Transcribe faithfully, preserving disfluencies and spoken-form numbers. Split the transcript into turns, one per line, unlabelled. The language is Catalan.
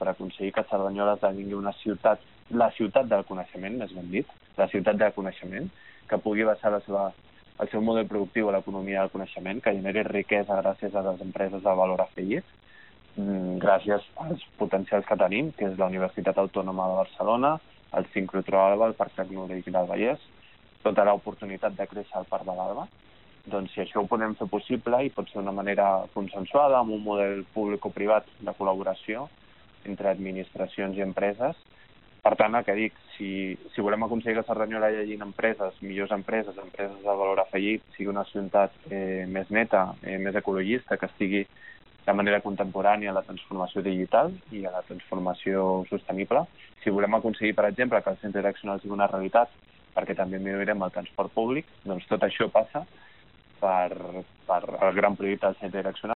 per aconseguir que Cerdanyola esdevingui una ciutat, la ciutat del coneixement, més ben dit, la ciutat del coneixement, que pugui basar la seva, el seu model productiu a l'economia del coneixement, que generi riquesa gràcies a les empreses de valor afegit, gràcies als potencials que tenim, que és la Universitat Autònoma de Barcelona, el Sincrotró Alba, el Parc Tecnològic del Vallès, tota l'oportunitat de créixer al Parc de l'Alba. Doncs si això ho podem fer possible i pot ser d'una manera consensuada, amb un model públic-privat de col·laboració entre administracions i empreses. Per tant, el que dic, si, si volem aconseguir que Cerdanyola hi hagi empreses, millors empreses, empreses de valor afegit, sigui una ciutat eh, més neta, eh, més ecologista, que estigui de manera contemporània a la transformació digital i a la transformació sostenible. Si volem aconseguir, per exemple, que el centre direccional sigui una realitat, perquè també millorem el transport públic, doncs tot això passa per, per el gran projecte del centre direccional.